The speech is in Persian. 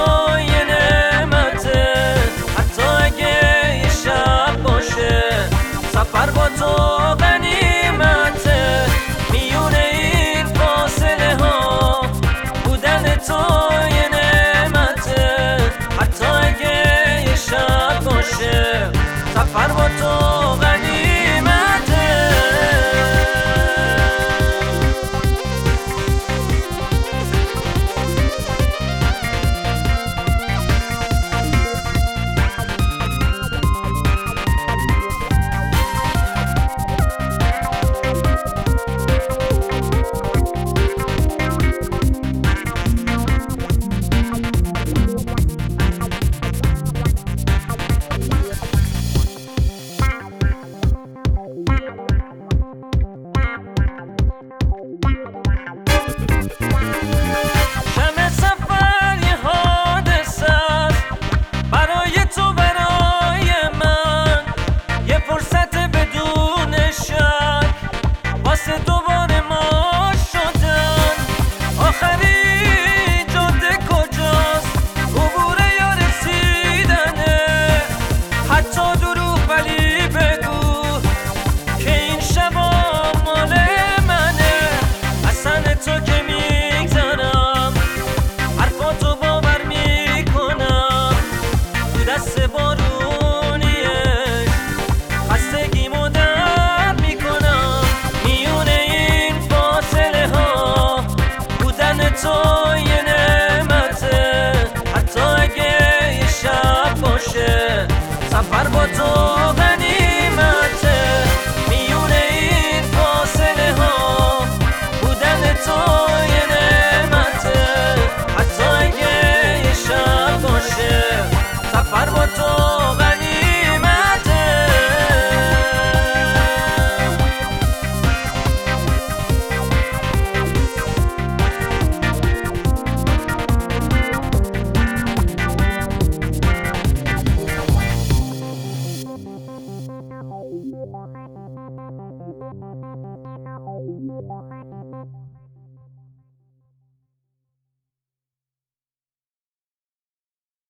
یه نعمته، حتی اگه یه شب باشه سفر با تو غنیمته. میونه این فاصله ها بودن تو یه نعمته، حتی اگه یه شب باشه سفر با تو تو یه نعمته، حتی اگه یه شب باشه سفر با تو